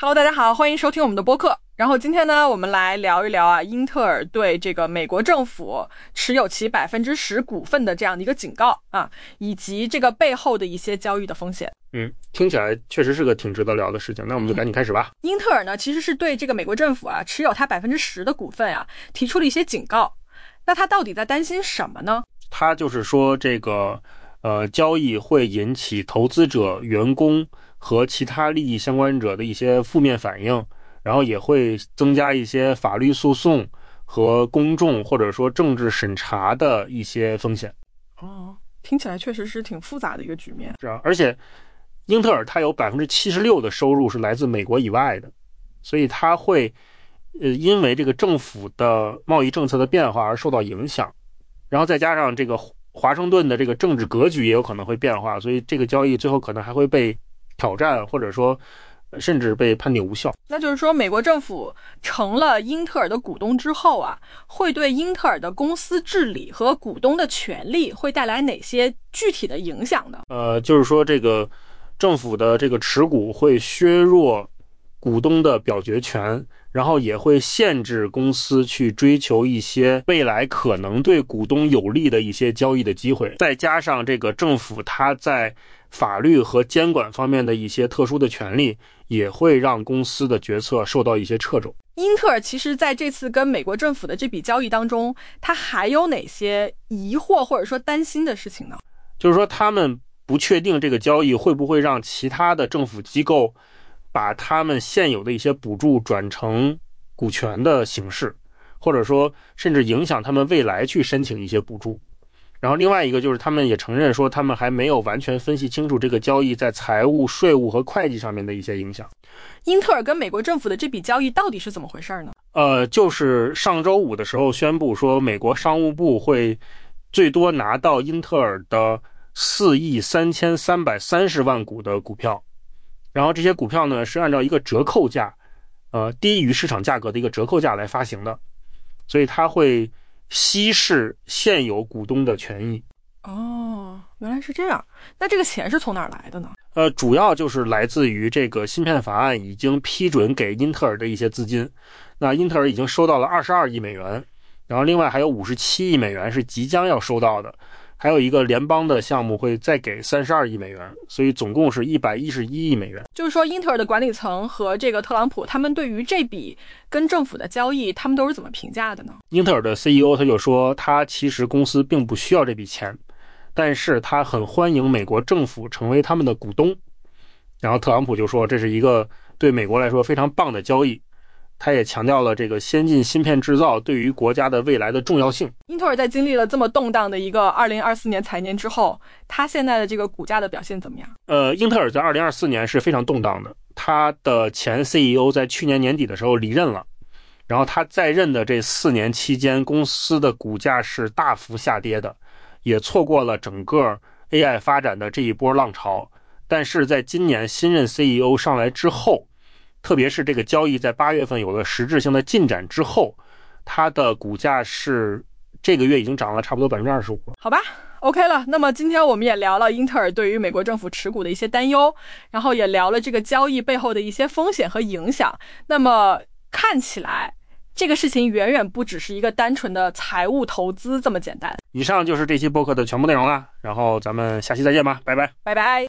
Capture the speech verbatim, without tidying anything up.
Hello， 大家好，欢迎收听我们的播客。然后今天呢，我们来聊一聊啊，英特尔对这个美国政府持有其百分之十股份的这样的一个警告啊，以及这个背后的一些交易的风险。 嗯，听起来确实是个挺值得聊的事情，那我们就赶紧开始吧。 英特尔呢，其实是对这个美国政府啊持有它百分之十的股份啊提出了一些警告。那他到底在担心什么呢？ 他就是说这个呃交易会引起投资者、员工和其他利益相关者的一些负面反应，然后也会增加一些法律诉讼和公众或者说政治审查的一些风险。 哦，听起来确实是挺复杂的一个局面。 是啊，而且英特尔它有 百分之七十六 的收入是来自美国以外的，所以它会呃因为这个政府的贸易政策的变化而受到影响，然后再加上这个华盛顿的这个政治格局也有可能会变化，所以这个交易最后可能还会被挑战，或者说甚至被判定无效。 那就是说美国政府成了英特尔的股东之后啊，会对英特尔的公司治理和股东的权利会带来哪些具体的影响呢？ 呃，就是说这个政府的这个持股会削弱股东的表决权，然后也会限制公司去追求一些未来可能对股东有利的一些交易的机会，再加上这个政府它在法律和监管方面的一些特殊的权利，也会让公司的决策受到一些掣肘。 英特尔其实在这次跟美国政府的这笔交易当中，它还有哪些疑惑或者说担心的事情呢？ 就是说他们不确定这个交易会不会让其他的政府机构把他们现有的一些补助转成股权的形式，或者说甚至影响他们未来去申请一些补助。然后另外一个就是他们也承认说他们还没有完全分析清楚这个交易在财务、税务和会计上面的一些影响。 英特尔跟美国政府的这笔交易到底是怎么回事呢？ 呃，就是上周五的时候宣布说美国商务部会最多拿到英特尔的四亿三千三百三十万股的股票，然后这些股票呢是按照一个折扣价，呃，低于市场价格的一个折扣价来发行的，所以它会稀释现有股东的权益。 哦，原来是这样。那这个钱是从哪儿来的呢？ 呃，主要就是来自于这个芯片法案已经批准给英特尔的一些资金。那英特尔已经收到了二十二亿美元，然后另外还有五十七亿美元是即将要收到的，还有一个联邦的项目会再给三十二亿美元，所以总共是一百一十一亿美元。 就是说英特尔的管理层和这个特朗普他们对于这笔跟政府的交易他们都是怎么评价的呢？ 英特尔的 C E O 他就说他其实公司并不需要这笔钱，但是他很欢迎美国政府成为他们的股东。然后特朗普就说这是一个对美国来说非常棒的交易，他也强调了这个先进芯片制造对于国家的未来的重要性。 英特尔在经历了这么动荡的一个二零二四年财年之后，它现在的这个股价的表现怎么样？ 呃，英特尔在二零二四年是非常动荡的，他的前 C E O 在去年年底的时候离任了，然后他在任的这四年期间，公司的股价是大幅下跌的，也错过了整个 A I 发展的这一波浪潮。但是在今年新任 C E O 上来之后，特别是这个交易在八月份有了实质性的进展之后，它的股价是这个月已经涨了差不多 百分之二十五。 好吧 OK 了，那么今天我们也聊了英特尔对于美国政府持股的一些担忧，然后也聊了这个交易背后的一些风险和影响。那么看起来这个事情远远不只是一个单纯的财务投资这么简单。 以上就是这期播客的全部内容了，然后咱们下期再见吧，拜拜， 拜拜。